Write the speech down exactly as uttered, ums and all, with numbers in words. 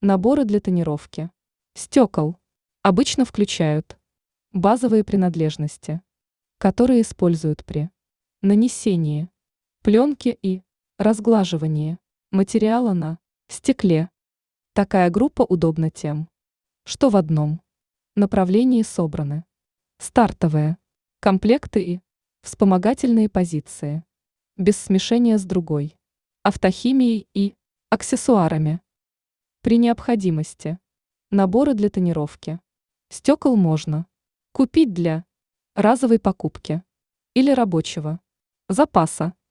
Наборы для тонировки стекол обычно включают базовые принадлежности, которые используют при нанесении пленки и разглаживании материала на стекле. Такая группа удобна тем, что в одном направлении собраны стартовые комплекты и вспомогательные позиции, без смешения с другой автохимией и аксессуарами. При необходимости наборы для тонировки стекол можно купить для разовой покупки или рабочего запаса.